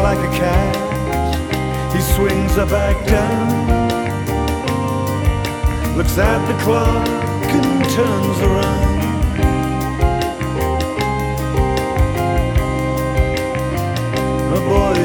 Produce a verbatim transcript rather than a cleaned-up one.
like a cat, he swings her back down, looks at the clock and turns around. A boy